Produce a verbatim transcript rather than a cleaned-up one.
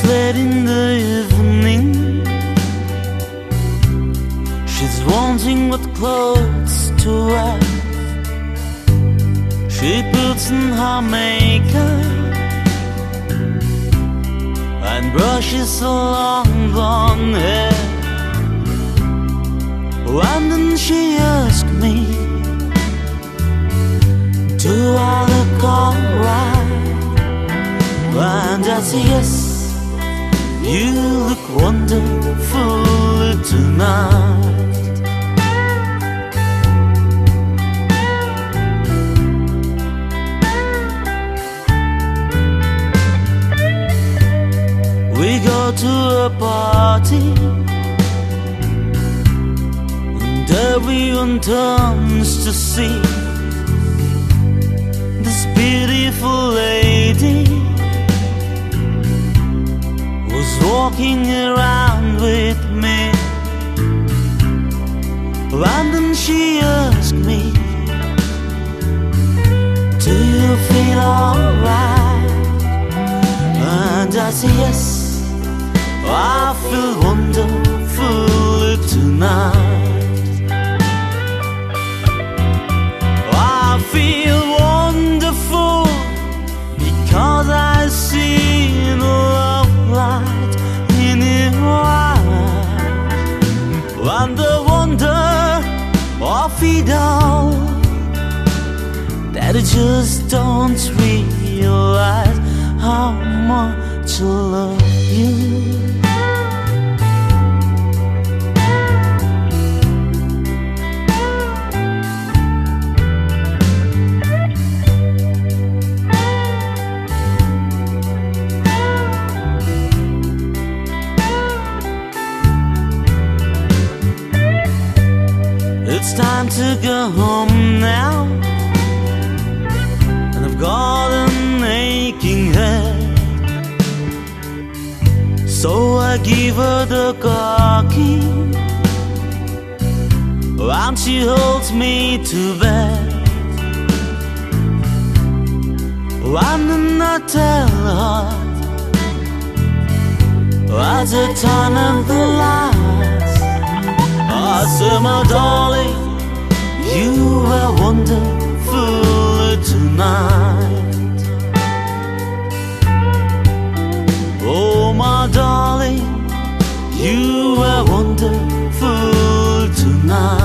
late in the evening. She's wanting what clothes to wear. She puts on her makeup and brushes her long blonde hair. And then she asked me, do I look alright? And I say yes, you look wonderful tonight. We go to a party and everyone turns to see this beautiful lady who's walking around with me. And then she asked me, do you feel alright? And I say yes, I feel wonderful tonight. I feel wonderful because I see the love light in your eyes, and the wonder of it all, that I just don't realize how much I love you. It's time to go home now, and I've got an aching head. So I give her the car key, and she holds me to bed. And then I tell her, as I turn up the lights, I say, my darling, you are wonderful tonight. Oh, my darling, you are wonderful tonight.